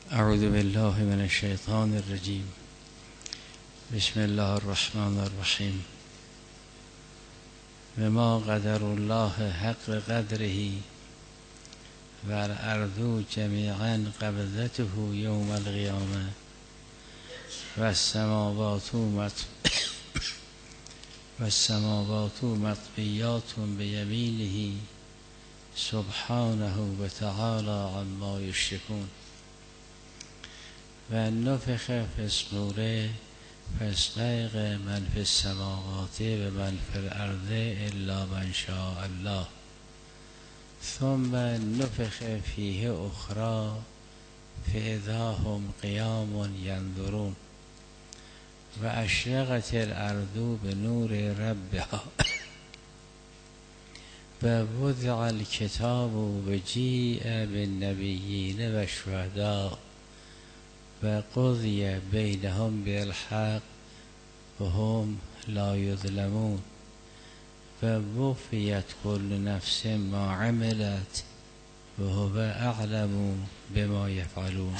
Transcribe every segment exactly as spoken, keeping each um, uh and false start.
اعوذ بالله من الشیطان الرجیم. بسم الله الرحمن الرحیم. بما قدر الله حق قدره و الارض جمیعا قبضته یوم القیامه و السماوات و السماوات مطویات بیمینه سبحانه و تعالی عما یشرکون. و نفخ فی الصور فاصعق من فی السماوات و من فی الارض الا من شاء الله ثم نفخ فیه اخری فاذا هم قیام ینظرون و اشرقت الارض بنور ربها و وضع الکتاب و جیء بالنبیین و الشهداء و قضی بینهم بالحق و هم لا یظلمون و وفیت کل نفس ما عملت و هو اعلم بما یفعلون.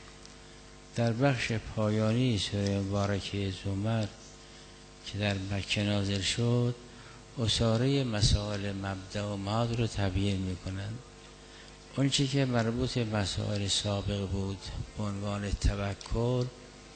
در بخش پایانی سوره مبارکه زمر که در مکه نازل شد، اساره مسائل مبدأ و معاد رو تبیین میکنند. اون چی که مربوط به مسائل سابق بود به عنوان توکل،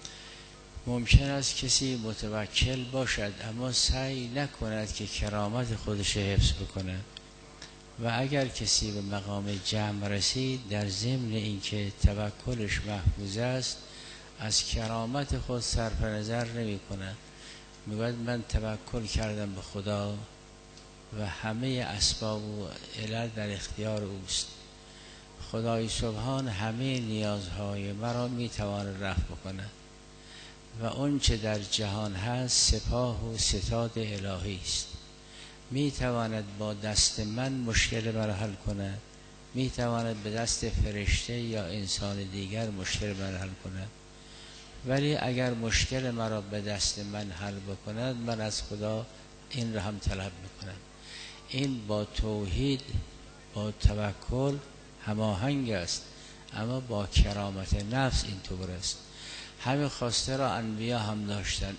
ممکن است کسی متوکل باشد اما سعی نکند که کرامت خودش حفظ بکنه، و اگر کسی به مقام جمع رسید در ضمن اینکه توکلش محفوظ است از کرامت خود صرف نظر نمی کند، میگوید من توکل کردم به خدا و همه اسباب و علل در اختیار اوست، خدای سبحان همه نیازهای مرا میتواند رفع بکند و اون چه در جهان هست سپاه و ستاد الهی است، میتواند با دست من مشکل مرا حل کند، میتواند به دست فرشته یا انسان دیگر مشکل مرا حل کند، ولی اگر مشکل مرا به دست من حل بکند من از خدا این را هم طلب میکنم. این با توحید با توکل هماهنگ است، اما با کرامت نفس اینطور است. همین خواسته را انبیا هم داشتن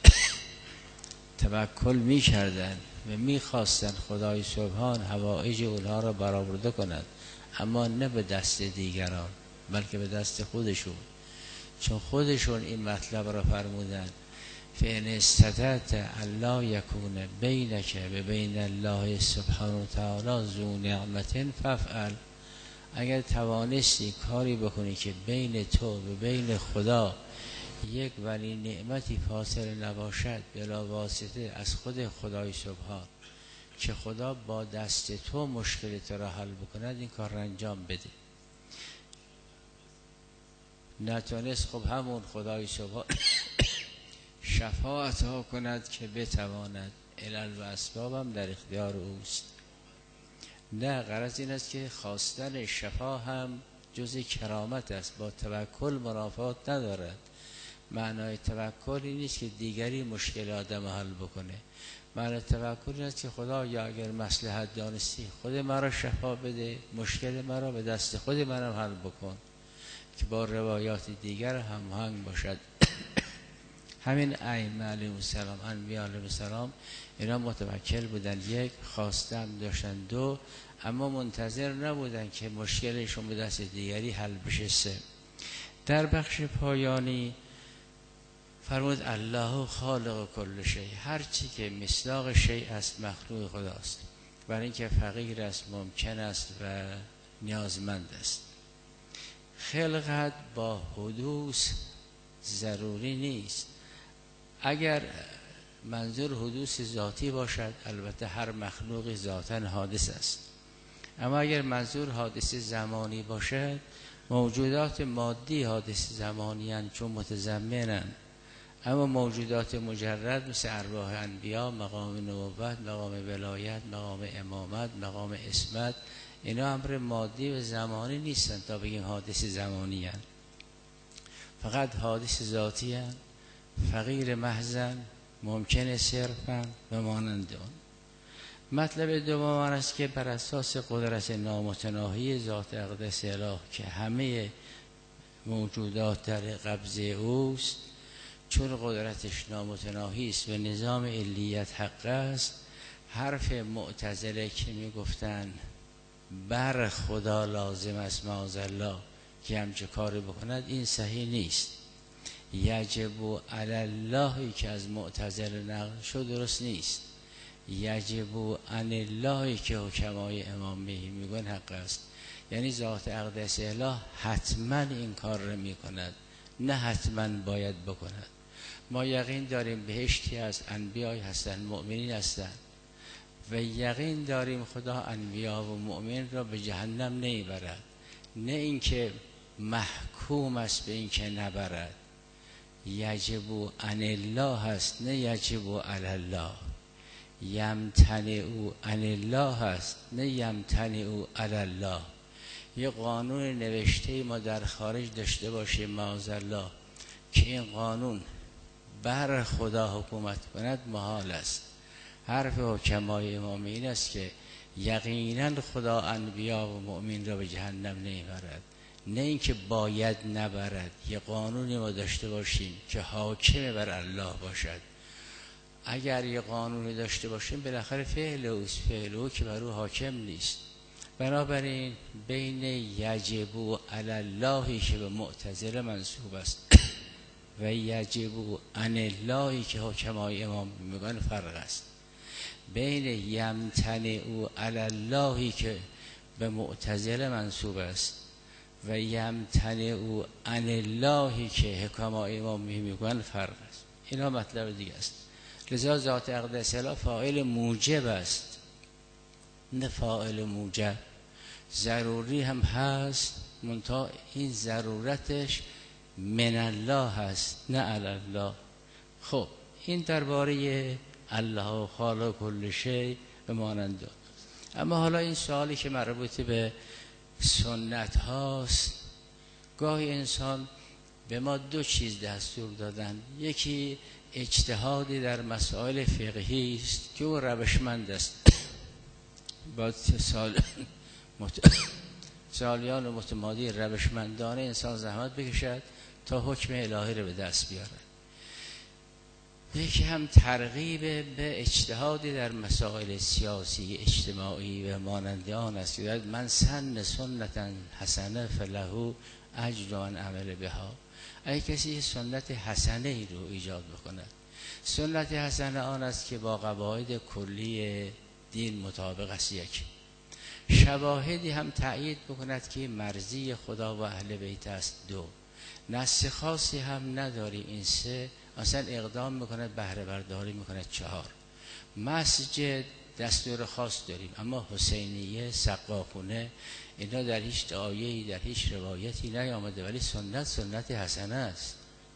توکل می کردن و می خواستن خدای سبحان حوائج اونها را برآورده کند، اما نه به دست دیگران بلکه به دست خودشون، چون خودشون این مطلب را فرمودن فإن استطعت الا یکون بینک و بین الله سبحانه و تعالی ذو نعمت فافعل. اگر توانستی کاری بکنی که بین تو و بین خدا یک ولی نعمتی فاصله نباشد بلا واسطه از خود خدای سبحان، که خدا با دست تو مشکل تو را حل بکند، این کار را انجام بده. نتونست خب همون خدای سبحان شفاعت ها کند که بتواند، علل و اسبابم در اختیار اوست. نه، غرض این است که خواستن شفا هم جز کرامت است، با توکل منافات ندارد. معنای توکل این نیست که دیگری مشکل آدم حل بکنه، معنای توکل این است که خدا یا اگر مصلحت دانستی خود مرا شفا بده، مشکل مرا به دست خود منم حل بکن، که با روایات دیگر هماهنگ باشد. همین ائمه علیهم السلام، انبیاء علیهم السلام، اینا متوکل بودن، یک خواستم داشتن، دو اما منتظر نبودن که مشکلشون به دست دیگری حل بشه. سه، در بخش پایانی فرمود الله خالق کل شیء، هر چی که مصداق شیء است مخلوق خداست، برای اینکه فقیر است، ممکن است و نیازمند است. خلقت با حدوث ضروری نیست. اگر منظور حدوث ذاتی باشد البته هر مخلوق ذاتاً حادث است، اما اگر منظور حادث زمانی باشد موجودات مادی حادث زمانی هستند چون متضمنند، اما موجودات مجرد مثل ارواح انبیا، مقام نبوت، مقام ولایت، مقام امامت، مقام عصمت، اینا امر مادی و زمانی نیستند تا بگیم حادث زمانی هستند، فقط حادث ذاتی هستند، فقیر محضن، ممکن صرفا و مانند آن. مطلب دوم آن است که بر اساس قدرت نامتناهی ذات اقدس اله که همه موجودات در قبضه اوست، چون قدرتش نامتناهی است و نظام علیت حق است. حرف معتزله که میگفتن بر خدا لازم است معاذالله که همچه کاری بکند، این صحیح نیست. یجب علی الله که از معتزله نقل شد درست نیست. یجب عن الله که حکمای امام مهدی میگن حق است، یعنی ذات اقدس اله حتما این کار رو میکند، نه حتما باید بکند. ما یقین داریم بهشتی از انبیای هستند، مؤمنین هستند، و یقین داریم خدا انبیا و مؤمن را به جهنم نمیبرد، نه اینکه محکوم است به اینکه نبرد. یجب عن الله هست، نه یجب علی الله. یمتنع عن الله هست، نه یمتنع علی الله. یه قانون نوشته ما در خارج داشته باشیم معاذالله که این قانون بر خدا حکومت کند محال است. حرف حکمای امام این است که یقینا خدا انبیا و مؤمن را به جهنم نمیبرد، نه اینکه باید نبرد. یه قانونی ما داشته باشیم که حاکم بر الله باشد. اگر یه قانونی داشته باشیم بالاخره فعل او فعل او که بر او حاکم نیست. بنابراین بین یجب علی الله که به معتزله منسوب است و یجب عن الله که حکمای امام میگن فرق است. بین یمتنع علی الله که به معتزله منسوب است و یمتنع عن الله که حکمای امام میگن فرق است. اینا مطلب دیگه است. لذا ذات اقدس اله فاعل موجب است، نه فاعل موجب. ضروری هم هست، منتها این ضرورتش من الله هست، نه علی الله. خب این درباره الله خالق کل شیء به مانند. اما حالا این سوالی که مربوط به سنت هاست، گاهی انسان به ما دو چیز دستور دادن. یکی اجتهادی در مسائل فقهی است که او روشمند است، با سال مت... سالیان و متمادی روشمندانه انسان زحمت بکشد تا حکم الهی رو به دست بیارد. یکی هم ترغیب به اجتهادی در مسائل سیاسی اجتماعی و مانند آن است که من سن سنتا حسنه فله اجر من عمل بها. اگه کسی سنت حسنه ای رو ایجاد بکند، سنت حسنه آن است که با قواعد کلی دین مطابق است. یک شواهدی هم تأیید بکند که مرضی خدا و اهل بیت است. دو نص خاصی هم نداریم. این سه اصلا اقدام میکند بهره برداری میکند. چهار مسجد دستور خاص داریم، اما حسینیه سقاخونه اینا در هیچ آیه‌ای در هیچ روایتی نیامده، ولی سنت سنت حسنه است.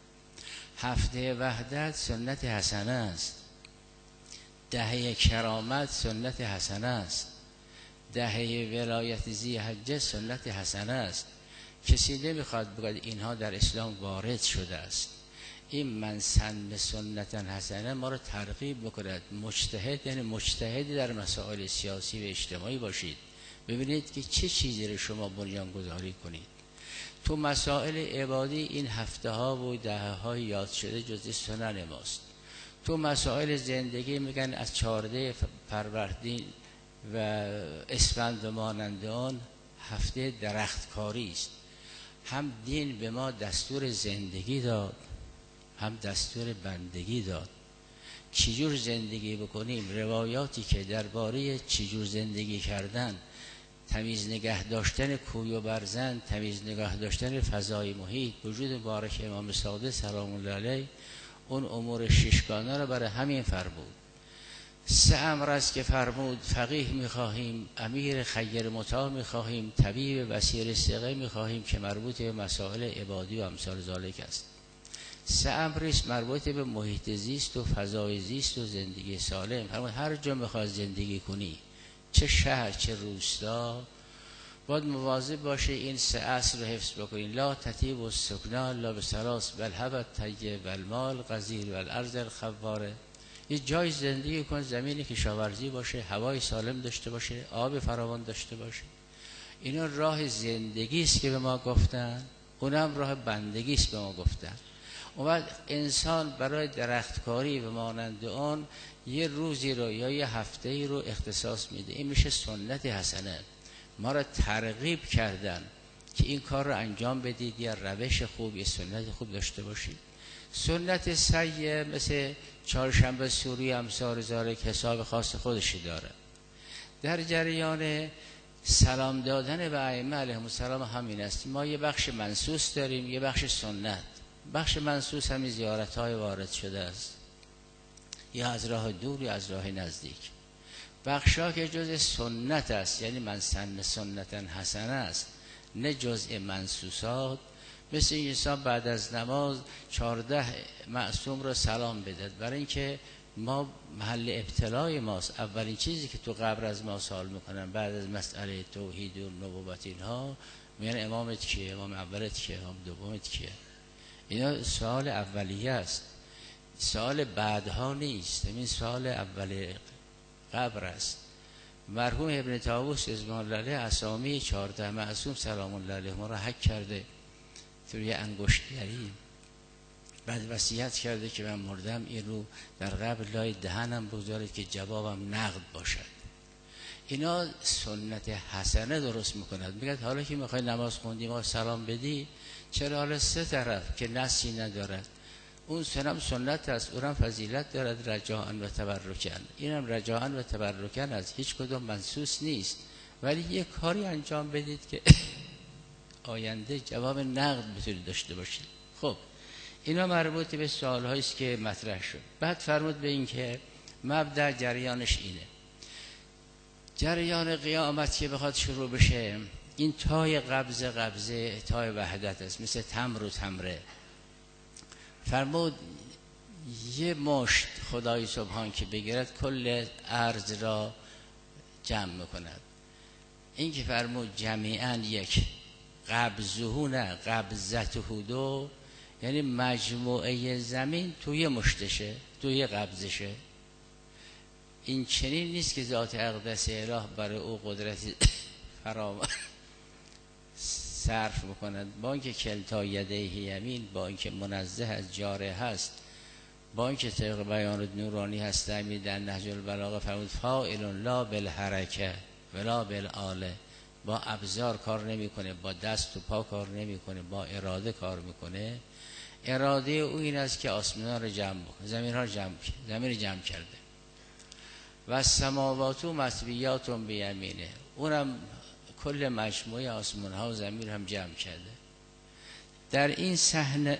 هفته وحدت سنت حسنه است. دهه کرامت سنت حسنه است. دهه ولایت ذی حجه سنت حسنه است. کسی نمیخواد بگه اینها در اسلام وارد شده است. این من سن سنت حسنه ما رو ترغیب بکند مجتهد، یعنی مجتهدی در مسائل سیاسی و اجتماعی باشید، ببینید که چه چیزی رو شما بنیان گذاری کنید. تو مسائل عبادی این هفته ها و دهه های یاد شده جزء سنن ماست. تو مسائل زندگی میگن از چهارده فروردین و اسفند و مانند آن هفته درختکاری است. هم دین به ما دستور زندگی داد، هم دستور بندگی داد. چجور زندگی بکنیم، روایاتی که درباره چجور زندگی کردن، تمیز نگه داشتن کوی و برزن، تمیز نگه داشتن فضای محیط، وجود مبارک امام صادق سلام الله علیه اون امور ششگانه رو برای همین فرمود. سه امر است که فرمود: فقیه میخواهیم، امیر خیر مطاع میخواهیم، طبیب بصیر ثقه میخواهیم که مربوط به مسائل عبادی و امثال ذالک است. سه امر است مربوط به محیط زیست و فضای زیست و زندگی سالم. فرمود هر جا میخواد زندگی کنی، چه شهر چه روستا، باید مواظب باشه این سه اصل رو حفظ بکنی. لا تطیب و سکنا لا بسراس بل هبت طیب و المال غزیر و الارض الخواره. یه جای زندگی کن، زمینی کشاورزی باشه، هوای سالم داشته باشه، آب فراوان داشته باشه. اینا راه زندگی است که به ما گفتن. اونم راه بندگی است به ما گفتن. اون وقت انسان برای درختکاری و مانند اون یه روزی رو یا یه هفته‌ای رو اختصاص میده. این میشه سنت حسنه. ما را ترغیب کردن که این کار رو انجام بدید، یا روش خوب، یا سنت خوب داشته باشید. سنت سیئه مثل چهارشنبه سوری امسال زاره که حساب خاص خودشی داره. در جریان سلام دادن به ائمه علیهم السلام همین است. ما یه بخش منسوس داریم، یه بخش سنت. بخش منسوس همین زیارت‌های وارد شده است، یا از راه دور یا از راه نزدیک. بخشا که جز سنت است، یعنی من سن سنتا حسنه است، نه جزء منسوسات. مثل این انسان بعد از نماز چهارده معصوم رو سلام بدهد، برای اینکه ما محل ابتلای ماست. اولین چیزی که تو قبر از ما سوال میکنن بعد از مسئله توحید و نبوت اینها، میگن امامت کیه، امام اولت کیه، امام دومت کیه. اینا سوال اولیه است، سوال بعدها نیست. این سوال اول قبر است. مرحوم ابن طاووس رضوان الله علیه اسامی چهارده معصوم سلام الله علیهم را حک کرده توی انگشتگری، بعد وصیت کرده که من مردم این رو در قبر لای دهنم بگذارید که جوابم نقد باشد. اینا سنت حسنه درست میکند. میگه حالا که میخوای نماز خوندی ما سلام بدی، چرا حالا سه طرف که نسی ندارد؟ اون سنم سنت است، اونم فضیلت دارد، رجاءً و تبرکاً. اینم رجاءً و تبرکاً از هیچ کدوم منسوس نیست، ولی یه کاری انجام بدید که آینده جواب نقد بتونید داشته باشید. خب اینا مربوط به سوال‌هایی است که مطرح شد. بعد فرمود به این که مبدأ جریانش اینه. جریان قیامت که بخواد شروع بشه، این تای قبضه قبضه تای وحدت است، مثل تمر و تمره. فرمود یه مشت خدای سبحان که بگیرد کل ارض را جمع میکند. این که فرمود جمیعا یک، قبضهو نه قبضتهو دو، یعنی مجموعه زمین توی مشتشه، توی قبضشه. این چنین نیست که ذات اقدس اله برای او قدرتی فراوان صرف بکند. با اینکه کلتا یده یمین، با اینکه منزه از جاره هست، با اینکه طبق بیان نورانی هست، می در نهج البلاغه فرمود فاعل لا بالحرکه ولا بالآله. با ابزار کار نمیکنه، با دست و پا کار نمیکنه، با اراده کار میکنه. اراده او این است که آسمان رو جمع بکنه، زمین ها جمع زمین رو جمع کرده. و سماوات و مطویات بیمینه، اونم کل مجموعه آسمان ها و زمین هم جمع کرده. در این صحنه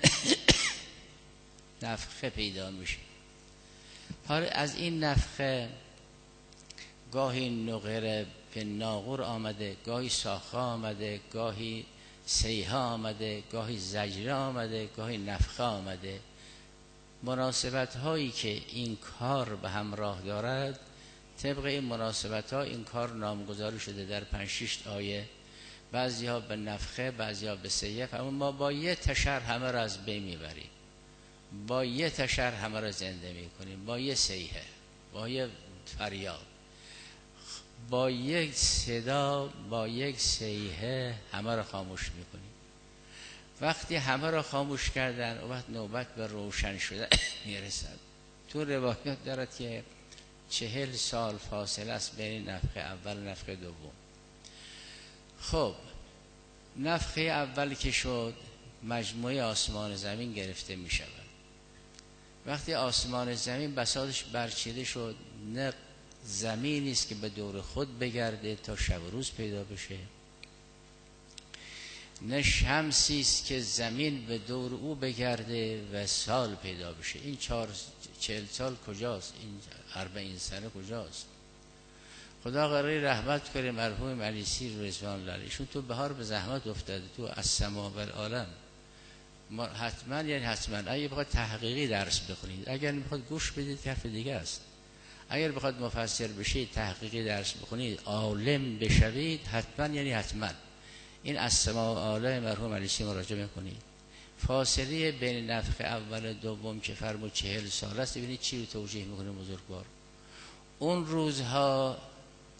نفخه پیدا میشه. حالا از این نفخه گاهی نقره به ناقور آمده، گاهی ساخه آمده، گاهی سیحه آمده، گاهی زجره آمده، گاهی نفخه آمده. مناسبت هایی که این کار به همراه دارد، طبق این مناسبت ها این کار نامگذاری شده در پنج شش آیه. بعضی ها به نفخه، بعضی ها به سیحه. اما ما با یه تشر همه را از بین میبریم، با یه تشر همه را زنده میکنیم، با یه سیحه، با یه فریاد، با یک صدا، با یک سیحه همه را خاموش میکنیم. وقتی همه را خاموش کردن، وقت نوبت به روشن شده میرسد. تو روایت دارد که چهل سال فاصله است بین نفخه اول و نفخه دوم. خب نفخه اول که شد، مجموعه آسمان زمین گرفته می شود. وقتی آسمان زمین بساطش برچیده شد، نه زمینی است که به دور خود بگرده تا شب و روز پیدا بشه، نه شمسی است که زمین به دور او بگرده و سال پیدا بشه. این چهار چهل سال کجاست؟ این اربعین سنه کجاست؟ خدا قراره رحمت کنه مرحوم علی سیر رضوان الله علیهشون. تو بهار به زحمت افتاده، تو از سما و العالم. ما حتما یعنی حتما اگه بخواد تحقیقی درس بخونید، اگر میخواد گوش بدید حرف دیگه است. اگر بخواد مفسر بشید، تحقیقی درس بخونید، عالم بشوید، حتما یعنی حتما این از سما و العالم مرحوم علی سیر مراجعه میکنید. فاصله بین نفخه اول و دوم که فرمود چهل سال است، ببینید چی رو توجیه میکنه بزرگوار. اون روزها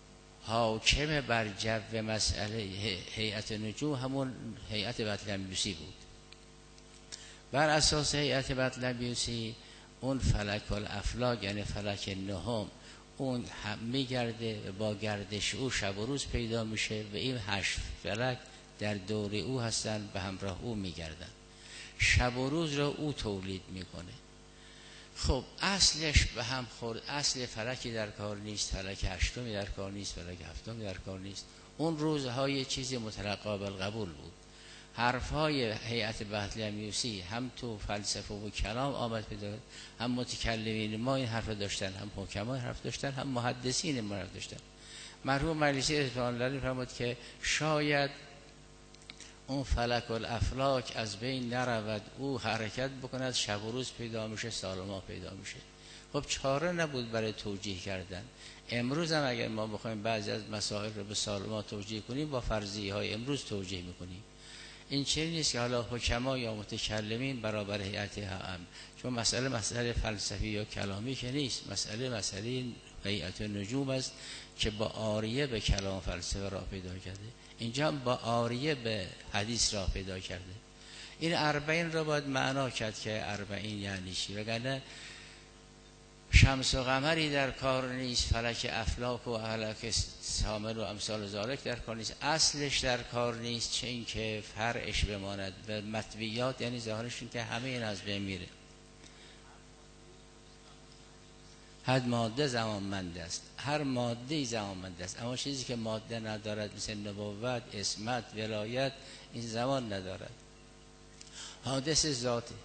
حاکم بر جو مسئله هیئت نجوم همون هیئت بطلمیوسی بود. بر اساس هیئت بطلمیوسی اون فلک الافلاک یعنی فلک نهم اون هم میگرده و با گردش او شب و روز پیدا میشه و این هشت فلک در دور او هستن به همراه او میگردن، شب و روز را او تولید میکنه. خب اصلش به هم خورد، اصل فلکی در کار نیست، فلک هشتمی در کار نیست، فلک هفتمی در کار نیست. اون روزهای چیزی مطلق قابل قبول بود. حرفهای هیئت بطلمیوسی هم تو فلسفه و کلام آمد پیدا، هم متکلمین ما این حرف داشتن، هم حکما این حرف داشتن، هم محدثین ما حرف داشتن. مرحوم مجلسی رضوان الله علیه فرمود که شاید اون فلک الافلاک از بین نرود، او حرکت بکند، شب و روز پیدا میشه، سال و ماه پیدا میشه. خب چاره نبود برای توجیه کردن. امروز هم اگر ما بخوایم بعضی از مسائل رو به سال و ماه توجیه کنیم با فرضیه های امروز توجیه میکنیم. این چیزی نیست که حالا حکما یا متکلمین برابر هیئت هم، چون مسئله مسئله فلسفی یا کلامی که نیست، مسئله مسئله هیئت نجوم است که با آریه به کلام فلسفه راه پیدا کرده، اینجا هم با آریه به حدیث راه پیدا کرده. این اربعین را باید معنا کرد که اربعین یعنی چی، وگرنه شمس و قمری در کار نیست، فلک افلاک و فلک سامر و امثال ذالک در کار نیست، اصلش در کار نیست، چه این که فرعش بماند و مطویات یعنی ظاهرش این که همه این از بین میره. هر ماده زمانمند است، هر ماده زمانمند است، اما چیزی که ماده ندارد مثل نبوت، اسمت، ولایت این زمان ندارد. حادث ذاتی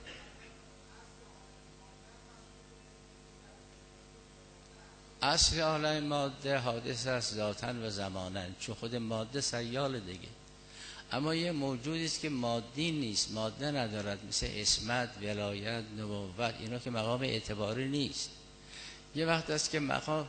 اصل عالم ماده حادث است ذاتاً و زماناً، چون خود ماده سیال دیگه. اما یه موجودی است که مادی نیست، ماده ندارد، مثل اسمت، ولایت، نبوت، اینا که مقام اعتباری نیست. یه وقت است که مقام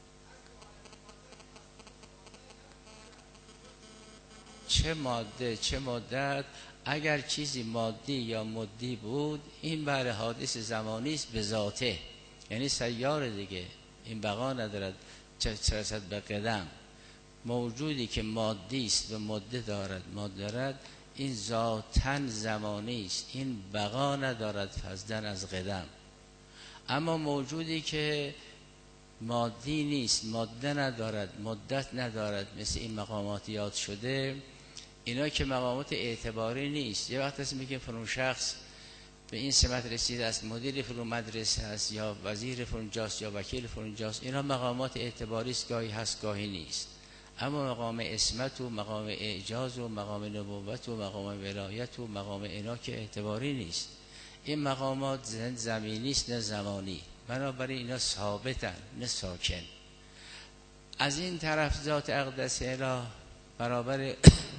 چه ماده چه مدت، اگر چیزی مادی یا مدی بود این بر حادث زمانی است به ذاته، یعنی سیار دیگه، این بقا ندارد چه رسد به قدم. موجودی که مادی است و مده دارد ماده دارد این ذاتاً زمانی است، این بقا ندارد فضلاً از قدم. اما موجودی که مادی نیست، ماده ندارد، مدت ندارد، مثل این مقامات یاد شده، اینا که مقامات اعتباری نیست. یه وقت هست میگه فلان شخص به این سمت رسیده است، مدیر فلان مدرسه است یا وزیر فلان جاست یا وکیل فلان جاست، اینا مقامات اعتباری است، گاهی هست گاهی نیست. اما مقام اسمت و مقام اعجاز و مقام نبوت و مقام ولایت و مقام اینا که اعتباری نیست. این مقامات زمینی است نه زمانی، بنابراین اینا ثابتن نه ساکن. از این طرف ذات اقدس اله برابر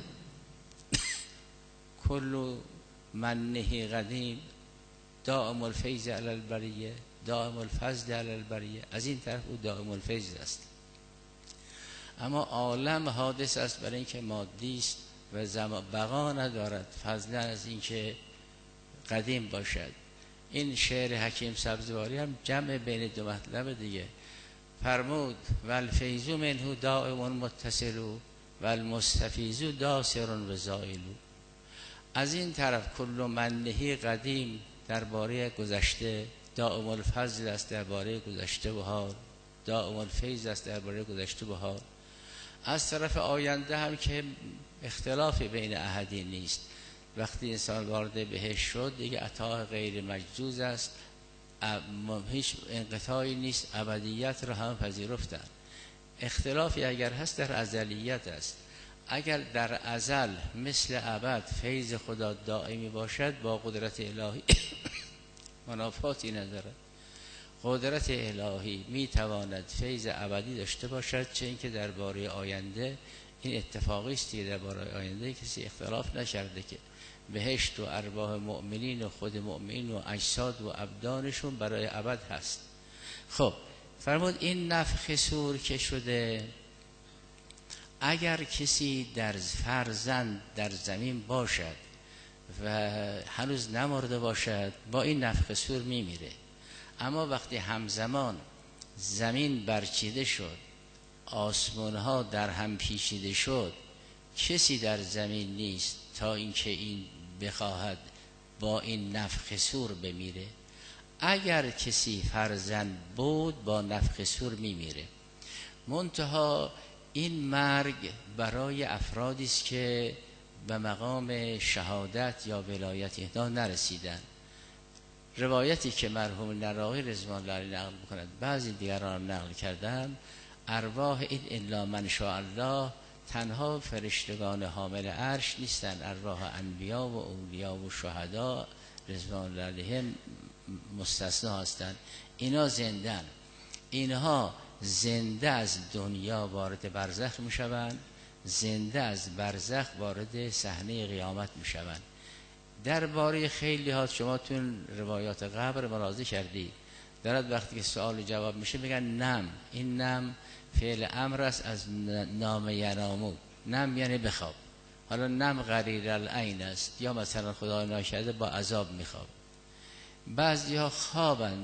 کل منه قدیم دائم الفیض علی البریه، دائم الفضل علی البریه، از این طرف او دائم الفیض است. اما عالم حادث است برای اینکه مادی است و زمان بقا ندارد فضلا از اینکه قدیم باشد. این شعر حکیم سبزواری هم جمع بین دو مطلب دیگه. فرمود والفیض منه دائم متصل و المستفیض داسر و زائل. از این طرف کل منهی قدیم درباره گذشته، دائم الفضل است درباره گذشته و حال، دائم الفیض است درباره گذشته و حال. از طرف آینده هم که اختلافی بین احدی نیست. وقتی انسان وارد بهشت شد دیگه عطا غیر مجزوز است، هیچ انقطاعی نیست، ابدیت را هم پذیرفتن. اختلافی اگر هست در ازلیت است. اگر در ازل مثل ابد فیض خدا دائمی باشد با قدرت الهی منافاتی ندارد. قدرت الهی می تواند فیض ابدی داشته باشد، چه اینکه درباره آینده این اتفاقی است که درباره آینده کسی اختلاف نکرده که بهشت و ارواح مؤمنین و خود مؤمنین و اجساد و ابدانشون برای ابد هست. خب فرمود این نفخ صور که شده، اگر کسی در فرزند در زمین باشد و هنوز نمرده باشد با این نفخ صور میمیره. اما وقتی همزمان زمین برچیده شد آسمان ها در هم پیچیده شد، کسی در زمین نیست تا اینکه این بخواهد با این نفخ صور بمیره. اگر کسی فرزند بود با نفخ صور میمیره. منتها این مرگ برای افرادی است که به مقام شهادت یا ولایت اینا نرسیدن. روایتی که مرحوم نراقی رضوان الله علیه نقل می‌کند، بعضی دیگران هم نقل کردن، ارواح این الا من شاء الله تنها فرشتگان حامل عرش نیستن، ارواح انبیا و اولیا و شهدا رضوان الله علیهم مستثنا هستند. اینا زندن، اینها زنده از دنیا وارد برزخ میشوند، زنده از برزخ وارد صحنه قیامت میشوند. درباره خیلی ها شما تو روایات قبر ملاحظه کردید، درد وقتی که سوال جواب میشه میگن نم، این نم فعل امر است از نام ینامو، نم یعنی بخواب. حالا نم غریر العین است، یا مثلا خدا ناکرده با عذاب میخواب. بعضی ها خوابن،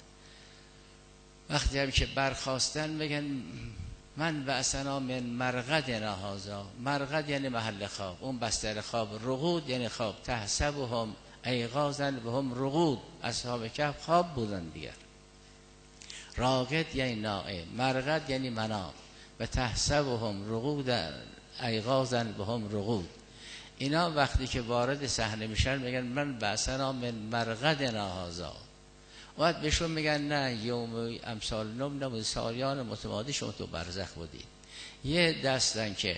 وقتی هم که برخواستن میگن من بعثنا من مرقدنا هذا، مرقد یعنی محل خواب، اون بستر خواب، رقود یعنی خواب، تحسبهم ایقاظا وهم رقود، اصحاب کهف خواب بودن دیگر. راقد یعنی نائم، مرقد یعنی منام، و تحسبهم رقود ایقاظا وهم رقود. اینا وقتی که وارد صحنه میشن میگن من بعثنا من مرقدنا هذا. وقت بهشون میگن نه، یوم امثال نم نمود سالیان متمادی شما تو برزخ بودید. یه دستن که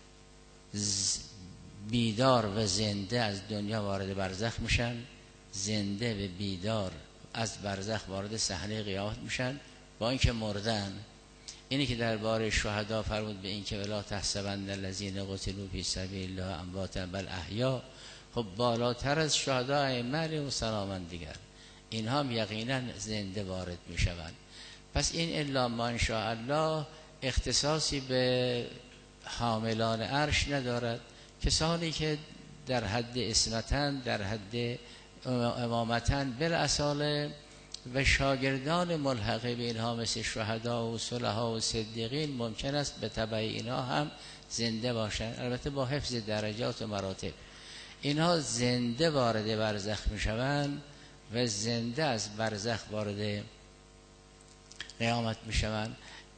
بیدار و زنده از دنیا وارد برزخ میشن، زنده و بیدار از برزخ وارد صحنه قیامت میشن با اینکه مردن. اینی که درباره شهدا فرمود به این که ولا تحسبن الذین قتلوا فی سبیل الله امواتا بل احیا. خب بالاتر از شهدا ائمه و سلامن دیگر، اینها هم یقینا زنده وارد می شوند. پس این الا ما شاء الله اختصاصی به حاملان عرش ندارد. کسانی که در حد اسمتن، در حد امامتن بالاصاله و شاگردان ملحقه به اینها مثل شهدا و صلحا و صدیقین ممکن است به تبع اینها هم زنده باشند، البته با حفظ درجات و مراتب. اینها زنده وارد برزخ می شوند و زنده از برزخ وارد قیامت می شوند.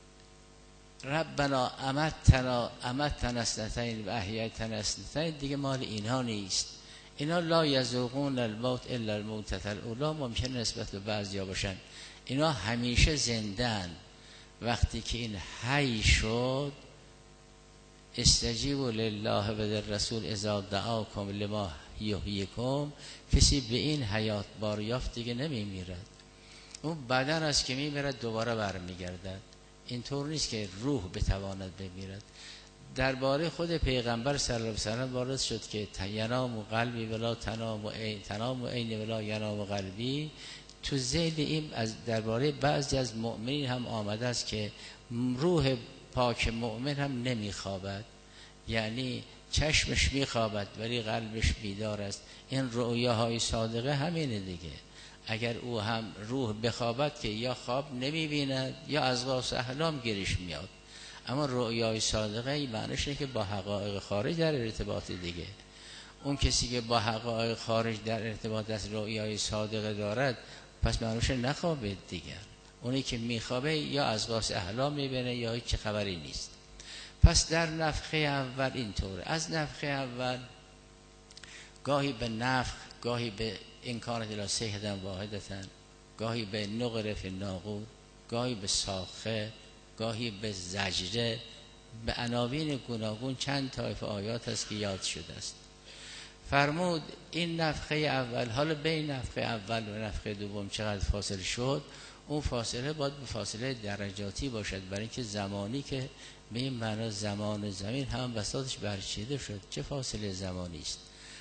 ربنا امتنا امتنا اثنتین و احییتنا اثنتین دیگه مال اینها نیست. اینا لا یذوقون الموت الا الموتة الاولی، ممکن نسبت به بعضیا باشن. اینا همیشه زندن. وقتی که این حی شد، استجیبوا لله و للرسول اذا دعاکم لما یحییکم، کسی به این حیات بار یافت دیگه نمیمیرد. اون بدن است که میمیرد دوباره برمیگردد. اینطور نیست که روح بتواند بمیرد. درباره خود پیغمبر صلی الله علیه و سلم وارد شد که ینام قلبی ولا تنام و عین، تنام و عین ولا ینام قلبی. تو ذیل این از درباره بعضی از مؤمنین هم آمده است که روح پاک مؤمن هم نمیخوابد، یعنی چشمش میخوابد ولی قلبش بیدار است. این رؤیاهای صادقه همینه دیگه. اگر او هم روح بخوابد که یا خواب نمیبیند یا از غاص احلام گیرش میاد، اما رؤیای صادقه این معنیش اینه که با حقایق خارج در ارتباط دیگه. اون کسی که با حقایق خارج در ارتباط از رؤیای صادقه دارد پس معنیش نخوابه دیگر. اونی که میخوابه یا از غاص احلام میبینه یا هیچ خبری نیست. پس در نفخه اول اینطوره. از نفخه اول گاهی به نفخ، گاهی به انکار الی صیحة واحدة، گاهی به نقر فی الناقور، گاهی به صاخه، گاهی به زجره، به عناوین گوناگون چند طایف آیات است که یاد شده است. فرمود این نفخه اول، حالا بین نفخه اول و نفخه دوم چقدر فاصله شد؟ اون فاصله باید به فاصله درجاتی باشد، برای اینکه زمانی که به این معنا زمان و زمین هم وسطش برچیده شد. چه فاصله زمانی است؟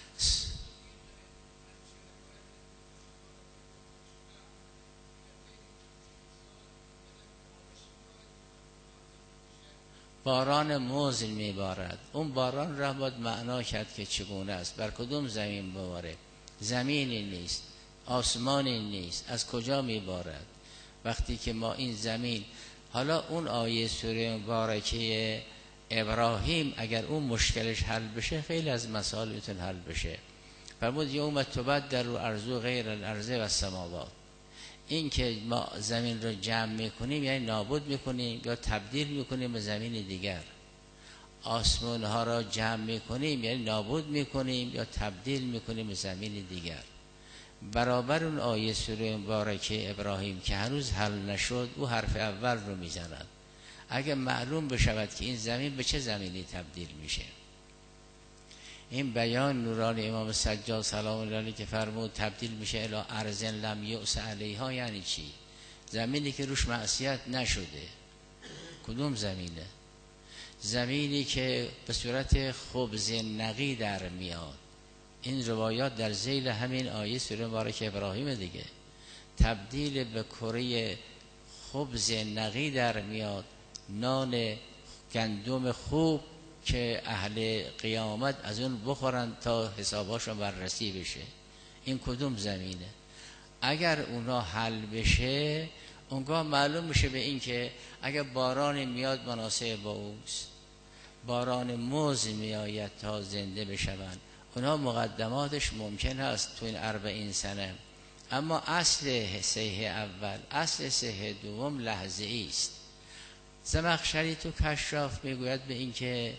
باران موزل میبارد. اون باران را باید معنا کرد که چگونه است، بر کدوم زمین بباره. زمینی نیست، آسمانی نیست، از کجا میبارد؟ وقتی که ما این زمین حالا اون آیه سوره مبارکه ابراهیم اگر اون مشکلش حل بشه خیلی از مسائل میتونه حل بشه. فرمود یوم تبدل الارض غیر الارض و السماوات، این که ما زمین رو جمع میکنیم یعنی نابود میکنیم یا تبدیل میکنیم به زمین دیگر، آسمان ها را جمع میکنیم یعنی نابود میکنیم یا تبدیل میکنیم به زمین دیگر. برابر اون آیه سوره مبارکه ابراهیم که هنوز حل نشد او حرف اول رو میزند. اگه معلوم بشود که این زمین به چه زمینی تبدیل میشه، این بیان نورانی امام سجاد سلام الله علیه که فرمود تبدیل میشه الی ارض لم یؤس علیها، یعنی چی؟ زمینی که روش معصیت نشده. کدوم زمینه؟ زمینی که به صورت خبز نقی در میاد. این روایات در ذیل همین آیه سوره مبارکه ابراهیم دیگه. تبدیل به کره خبز نقی در میاد، نان گندم خوب که اهل قیامت از اون بخورن تا حساباشون بررسی بشه. این کدوم زمینه؟ اگر اونا حل بشه اونگاه معلوم میشه به این که اگر باران میاد مناسب با اوست، باران موز میآید تا زنده بشوند، اونا مقدماتش ممکن است تو این اربعین سنه. اما اصل صحیح اول، اصل صحیح دوم لحظه است. زمخشری تو کشاف میگوید به این که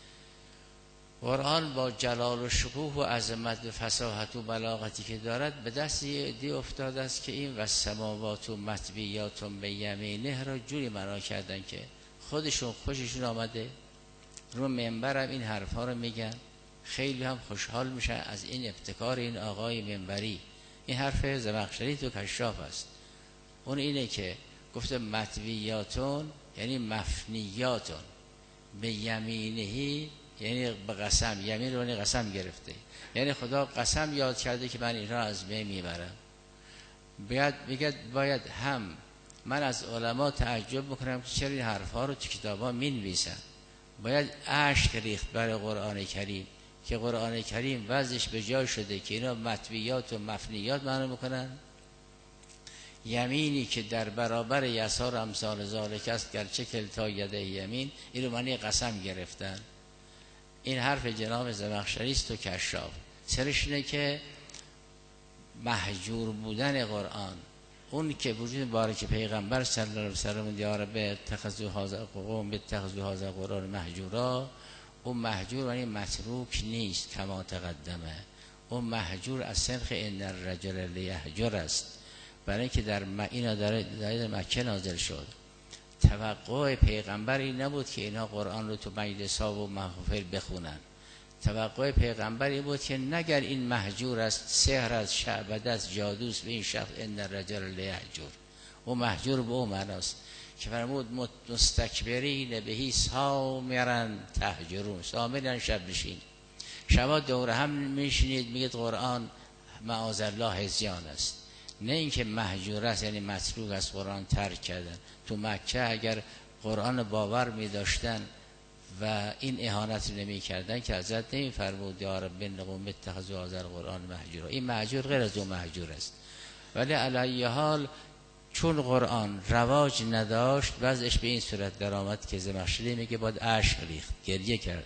قرآن با جلال و شکوه و عظمت و فصاحت و بلاغتی که دارد به دست یه عده افتاده است که این و السماوات و مطویات به یمینه را جوری معنا کردن که خودشون خوششون آمده، رو منبرم این حرفا رو میگن، خیلی هم خوشحال میشن از این ابتکار این آقای منبری. این حرف زمخشری تو کشاف است. اون اینه که گفته مطویاتون یعنی مفنیاتون، به یمینهی یعنی به قسم، یمین رو قسم گرفته، یعنی خدا قسم یاد کرده که من این را از بین میبرم. باید بگید باید هم من از علما تعجب میکنم که چرا این حرفا رو تو کتابا مینویسن. باید اشک ریخت برای قرآن کریم که قرآن کریم وضعش به جای شده که اینا مطویات و مفنیات معنی میکنن. یمینی که در برابر یسار امثال ذالک است گرچه کلتا یده یمین، این رو معنی قسم گرفتن. این حرف جناب زمخشری است تو کشاف. سرش اینه که محجور بودن قرآن، اون که وجود بارک پیغمبر صلی الله علیه و سلم دیار به اتخذوا هذا قوم باتخذوا هذا قرآن مهجورا، اون محجور یعنی متروک نیست کما تقدمه. اون محجور از سنخ ان الرجل لیهجر است، برای اینکه در اینا در در مکه نازل شد. توقع پیغمبر این نبود که اینا قرآن رو تو مجلس ها و محافل بخونن. توقع پیغمبر این بود که نگر این محجور است، سحر است، شعبده است، جادوست، به این شخص ان الرجل لیهجر. او محجور به اون معناست که فرمود مستکبرین بهی سامرن تهجرون، سامرن شب نشین، شبا دور هم میشینید میگید قرآن معاذالله هزیان است. نه اینکه محجور است یعنی متروک است، قرآن ترک کردن. تو مکه اگر قرآن باور می داشتن و این اهانت نمی کردن که حضرت نمی فرمود یا رب بن قوم اتخذوا هذا القرآن مهجورا. این مهجور غیر از اون مهجور است. ولی علی حال چون قرآن رواج نداشت وضعش به این صورت در آمد که زمخشری میگه باید اشک ریخت، گریه کرد.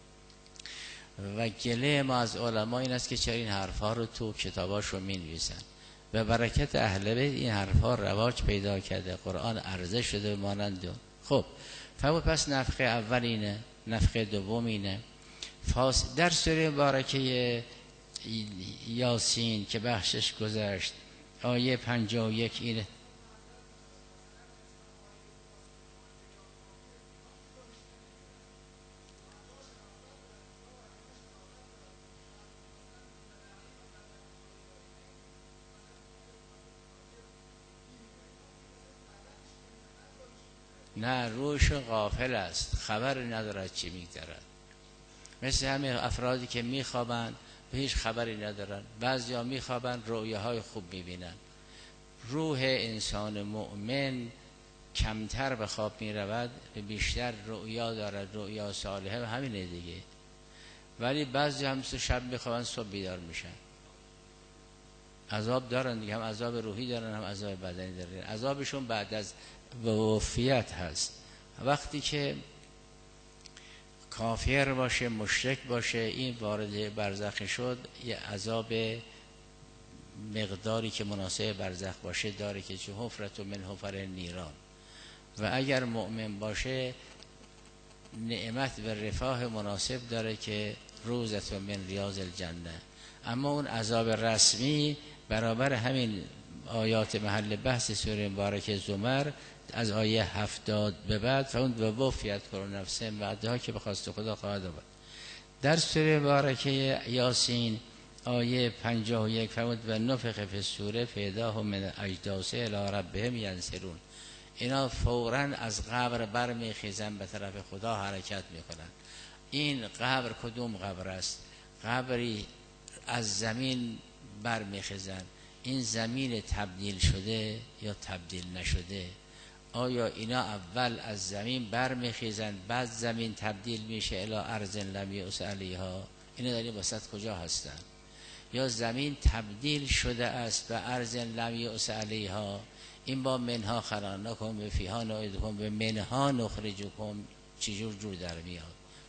و گله ما از علما این است که چرا این حرفا رو تو کتاباشو می نویسن. به برکت اهل بیت این حرفا رواج پیدا کرده، قرآن عرضه شده مانند اون. خب فرمود پس نفخه اول اینه، نفخه دوم اینه. فاس در سوره مبارکه یاسین که بخشش گذشت آیه پنجاه و یک اینه. نه روش غافل است، خبر ندارد چی میگذرد. مثل همه افرادی که میخوابند به هیچ خبری ندارن. بعضی ها میخوابند رؤیاهای خوب میبینن. روح انسان مؤمن کمتر به خواب میرود، بیشتر رؤیا دارد، رؤیا صالحه و همینه دیگه. ولی بعضی هم شب میخوابند صبح بیدار میشن. عذاب دارن دیگه، هم عذاب روحی دارن هم عذاب بدنی دارن. عذابشون بعد از و وفیت هست. وقتی که کافر باشه، مشرک باشه، این وارد برزخ شد، یه عذاب مقداری که مناسب برزخ باشه داره که چه حفرت و من حفر نیران. و اگر مؤمن باشه نعمت و رفاه مناسب داره که روزت و من ریاض الجنه. اما اون عذاب رسمی برابر همین آیات محل بحث سوره مبارکه زمر از آیه هفتاد به بعد فاون به وفیت کن نفسه بعدها که بخواست خدا خواهد آورد. در سوره مبارکه یاسین آیه پنجاه و یک فرمود و نفخ فی الصور فیداهم من اجداثه الی ربهم ینسلون. اینا فوراً از قبر برمیخیزن به طرف خدا حرکت میکنن. این قبر کدوم قبر است؟ قبری از زمین برمیخیزن. این زمین تبدیل شده یا تبدیل نشده؟ آیا اینا اول از زمین برمیخیزن بعد زمین تبدیل میشه الی ارض لم یؤس علیها؟ اینا در این وسط کجا هستن؟ یا زمین تبدیل شده است به ارض لم یؤس علیها؟ این با منها خلقناکم و فیها نعیدکم و منها نخرجکم چجور جور در میاد؟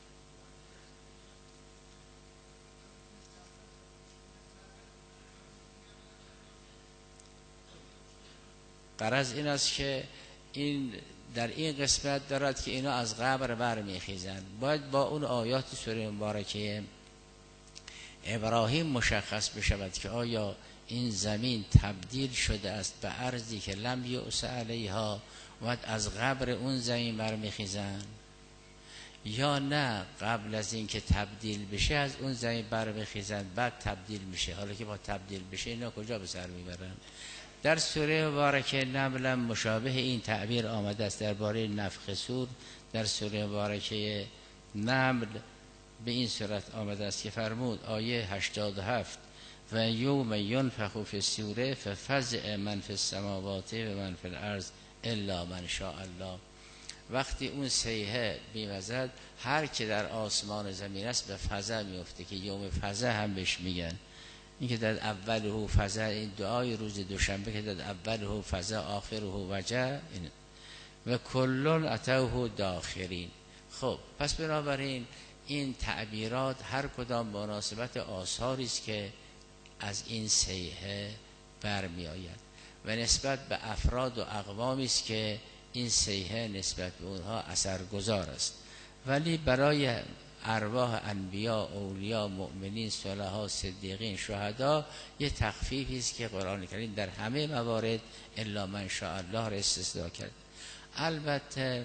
غرض این است که این در این قسمت دارد که اینا از قبر برمیخیزند. باید با اون آیات سوره مبارکه ابراهیم مشخص بشود که آیا این زمین تبدیل شده است به ارضی که لم یؤس علیها و از قبر اون زمین برمیخیزند، یا نه قبل از این که تبدیل بشه از اون زمین برمیخیزند بعد تبدیل میشه. حالا که با تبدیل بشه اینا کجا به سر میبرن؟ در سوره مبارکه نمل مشابه این تعبیر آمده است درباره نفخ صور. در سوره مبارکه نمل به این صورت آمده است که فرمود آیه هشتاد و هفت و یوم ینفخ فی الصور ففزع من فی السماوات و من فی الارض الا من شاء الله. وقتی اون صیحه میوزد هر که در آسمان زمین است به فزع میفته که یوم فزع هم بهش میگن. این که در اوله فزع، این دعای روز دوشنبه که در اوله فزع آخره وجع و کلون اتوه داخرین. خب پس بنابراین این تعبیرات هر کدام مناسبت آثاری است که از این صیحه برمی آید و نسبت به افراد و اقوامی است که این صیحه نسبت به اونها اثرگذار است. ولی برای ارواح انبیا، اولیا، مؤمنین، صلحا، صدیقین، شهدا یه تخفیفی است که قرآن کریم در همه موارد الا من شاء الله را استثناء کرد. البته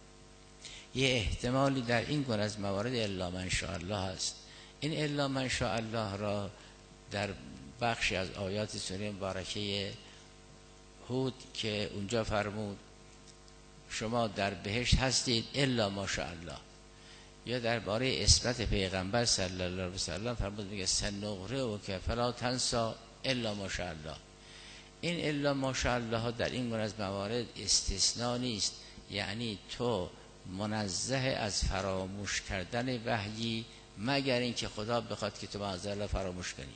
یه احتمالی در این گونه از موارد الا من شاء الله هست. این الا من شاء الله را در بخشی از آیات سوره مبارکه هود که اونجا فرمود شما در بهشت هستید الا ماشاء الله، یا درباره اسمت پیغمبر صلی الله علیه و سلم فرمود میگه سنغرئک که فلا تنسی الا ماشاء الله. این الا ماشاء الله در این گونه از موارد استثناء نیست، یعنی تو منزه از فراموش کردن وحی مگر اینکه خدا بخواد که تو معذالله فراموش کنی.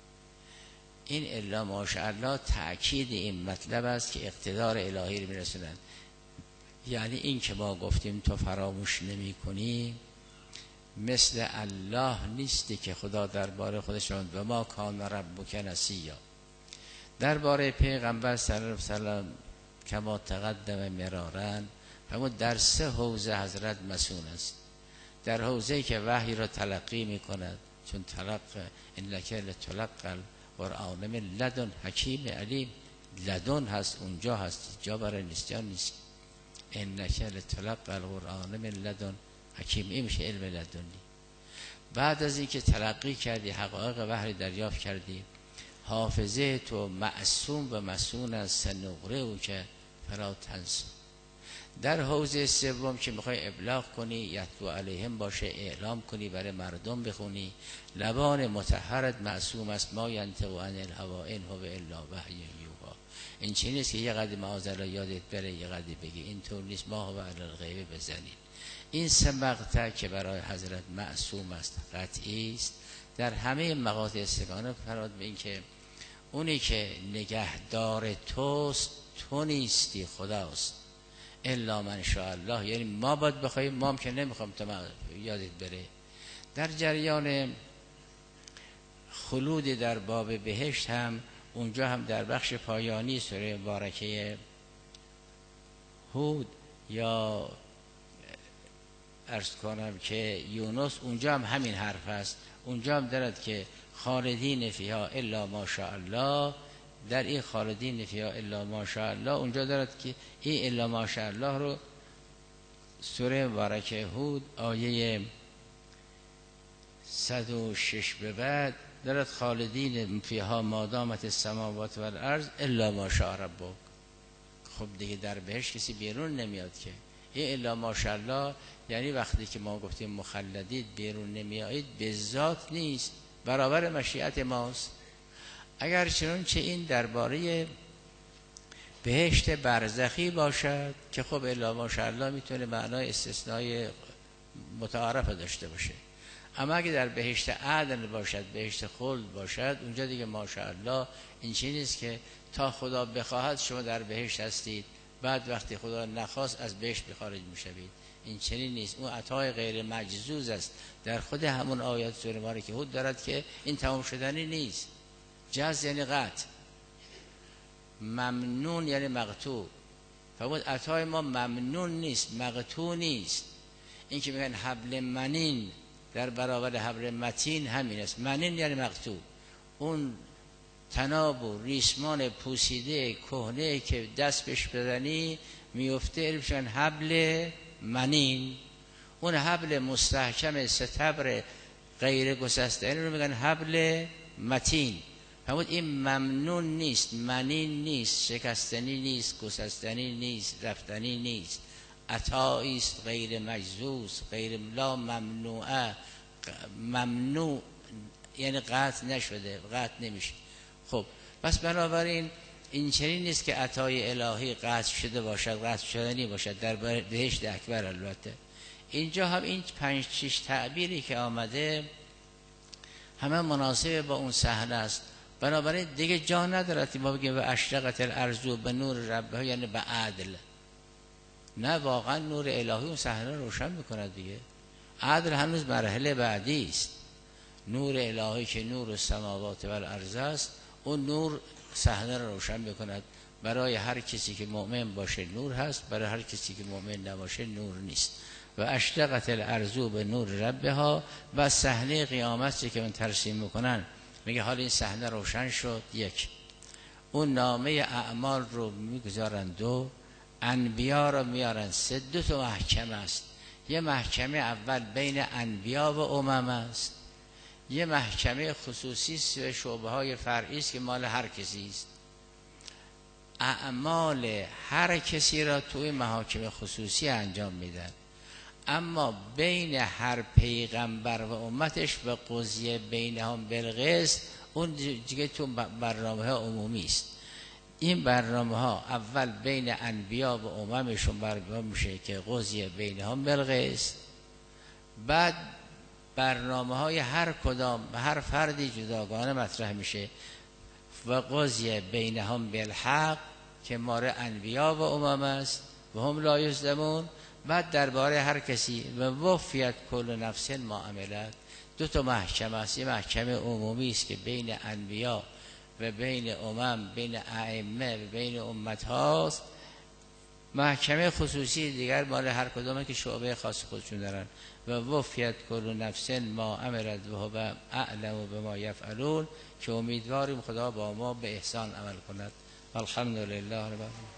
این الا ماشاء الله تأکید این مطلب است که اقتدار الهی رو میرسونند. یعنی این که ما گفتیم تو فراموش نمی کنی مثل الله نیستی که خدا درباره خودش و ما کان ربک نسیا. درباره پیغمبر صلی الله علیه و سلم کما تقدم مرارا فرمود در سه حوزه حضرت مسئول است. در حوزه‌ای که وحی را تلقی می کند، چون تلقی انک لتلقی القرآن من لدن حکیم علیم، لدن هست اونجا هست، جا برای نسیان نیست. انک لتلقی القرآن من لدن حکیم، این میشه علم لدنی. بعد از این که تلقی کردی حقایق وحی دریافت کردی، حافظه تو معصوم و مسئول از سنغرئک فلا تنسی. در حوزه سوم که میخوای ابلاغ کنی یتلو علیهم باشه، اعلام کنی برای مردم بخونی، لبان مطهرت معصوم است، ما ینطق عن الهوی ان هو الا وحی یوحی. این چیزی نیست که یه قدر معاذالله یادت بره یه قدر بگی، اینطور نیست. ما هو علی الغیب بزنین. این سه مقطع که برای حضرت معصوم است، قطعی است. در همه مقاطع استگانه فراد به این که اونی که نگهدار توست تو نیستی، خداست. الا من شاء الله، یعنی ما باید بخوایم، ما هم که نمیخوام تا یادت بره. در جریان خلود در باب بهشت هم اونجا هم در بخش پایانی سوره مبارکه هود یا عرض کنم که یونس، اونجا هم همین حرف است. اونجا هم دارد که خالدین فیها الا ما شاء الله. در این خالدین فیها الا ما شاء الله اونجا دارد که این الا ما شاء الله رو سوره مبارکه هود آیه صد و شش به بعد دارد خالدین فیها ما دامت السماوات و الارض الا ما شاء ربک. خب دیگه در بهش کسی بیرون نمیاد که. این الا ماشاءالله یعنی وقتی که ما گفتیم مخلدید بیرون نمیایید، به ذات نیست، برابر مشیت ماست. اگر چنانچه این درباره بهشت برزخی باشد که خب الا ماشاءالله میتونه معنای استثنای متعارف داشته باشه، اما اگه در بهشت عدن باشد، بهشت خلد باشد، اونجا دیگه ماشاءالله این چیزی نیست که تا خدا بخواهد شما در بهشت هستید، بعد وقتی خدا نخواست از بهشت خارج میشوید. این چنین نیست. اون عطای غیر مجزوز است. در خود همون آیات سوره مبارکه هود دارد که این تمام شدنی نیست. جز یعنی قطع، ممنون یعنی مقطوع. فرمود عطای ما ممنون نیست، مقطوع نیست. این که میگن حبل منین در برابر حبل متین همین است. منین یعنی مقطوع. اون تناب و ریسمان پوسیده کهنه که دست بهش بزنی میفته، میشن حبل منین. اون حبل مستحکم ستبر غیر گسستنی رو میگن حبل متین. فرمود این ممنون نیست، منین نیست، شکستنی نیست، گسستنی نیست، رفتنی نیست. عطایی است غیر مجزوز، غیر لا ممنوعه. ممنوع یعنی قطع نشده، قطع نمیشه. خب پس بنابراین این چنین نیست که عطای الهی قطع شده باشد، قطع شدنی باشد در بهشت اکبر. البته اینجا هم این پنج شش تعبیری که آمده همه مناسب با اون صحنه است. بنابراین دیگه جا ندارد که ما بگیم و اشرقت الارض به نور ربها، یعنی به عدل. نه، واقعا نور الهی اون صحنه رو روشن میکند دیگه. عدل هنوز مرحله بعدی است. نور الهی که نور السماوات و الارض است، اون نور صحنه رو روشن میکند. برای هر کسی که مؤمن باشه نور هست، برای هر کسی که مؤمن نباشه نور نیست. و اشرقت الارض به نور ربها. و صحنه قیامت که من ترسیم میکنن، میگه حال این صحنه روشن شد. یک، اون نامه اعمال رو میگذارن، دو، انبیا رو میارن، سه، دو تا محکمه است. یه محکمه اول بین انبیا و امم است، یه محکمه خصوصی است و شعبه های فرعی است که مال هر کسی است. اعمال هر کسی را توی محاکم خصوصی انجام میدن، اما بین هر پیغمبر و امتش به قضیه بینهم بالقسط، اون دیگه تو برنامه ها عمومی است. این برنامه ها اول بین انبیا و اممشون برنامه میشه که قضیه بینهم بالقسط، بعد برنامه های هر کدام هر فردی جداگانه مطرح میشه و قضیه بینهم بالحق که مال انبیا و امم است و هم لا یظلمون. بعد درباره هر کسی و وفیت کل نفس ما عملت. دو تا محکمه است. یه محکمه عمومی است که بین انبیا و بین امم، بین ائمه و بین امت هاست. محکمه خصوصی دیگر مال هر کدامه که شعبه خاص خودشون دارن. و وفیت کل نفس ما عملت و هو اعلم بما یفعلون، که امیدواریم خدا با ما به احسان عمل کند. الحمدلله رب العالمین.